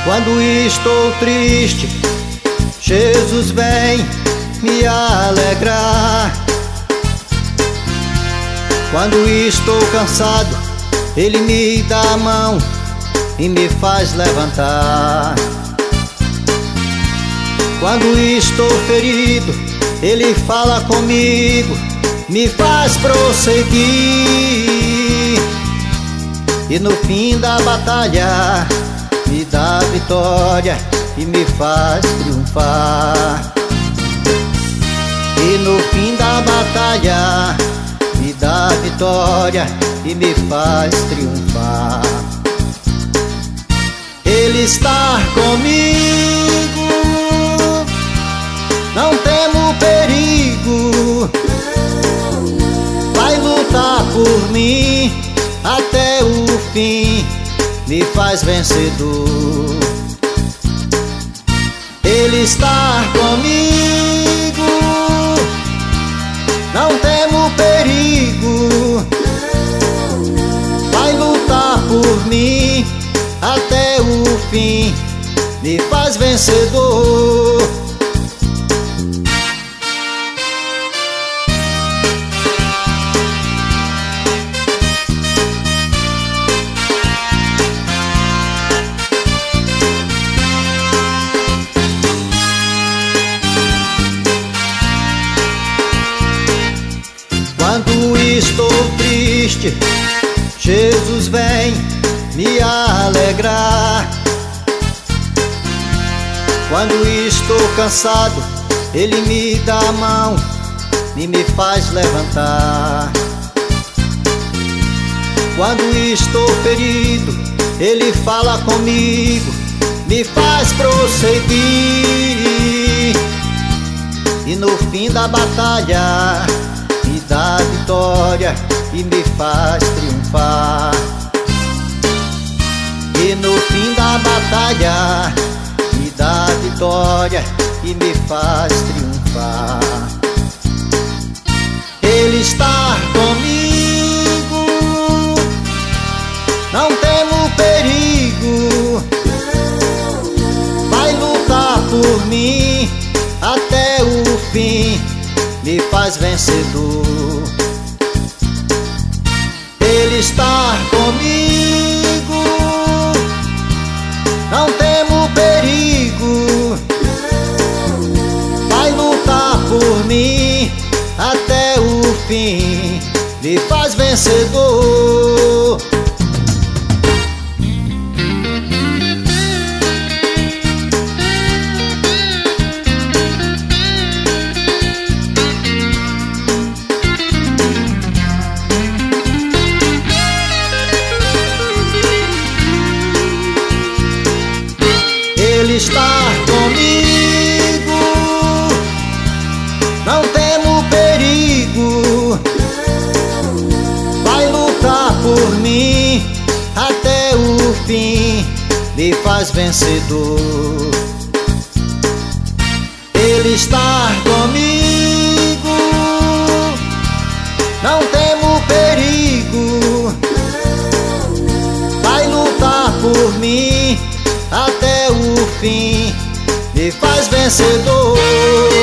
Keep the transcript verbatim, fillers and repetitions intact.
Quando estou triste, Jesus vem me alegrar. Quando estou cansado, Ele me dá a mão e me faz levantar. Quando estou ferido, Ele fala comigo, me faz prosseguir. E no fim da batalha me dá vitória e me faz triunfar. E no fim da batalha me dá vitória e me faz triunfar. Ele está comigo, não temo perigo. Vai lutar por mim até o fim, me faz vencedor. Ele está comigo, não temo perigo. Vai lutar por mim até o fim, me faz vencedor. Quando estou triste, Jesus vem me alegrar. Quando estou cansado, Ele me dá a mão e me faz levantar. Quando estou ferido, Ele fala comigo, me faz prosseguir. E no fim da batalha me dá vitória e me faz triunfar. E no fim da batalha me dá vitória e me faz triunfar. Ele está comigo, não temo perigo. Vai lutar por mim até o fim, me faz vencedor. Ele está comigo, não temo perigo. Vai lutar por mim até o fim, me faz vencedor. Ele está comigo, não temo perigo. Vai lutar por mim até o fim, me faz vencedor. Ele está comigo, não temo perigo. Vai lutar por mim até o fim, me faz vencedor.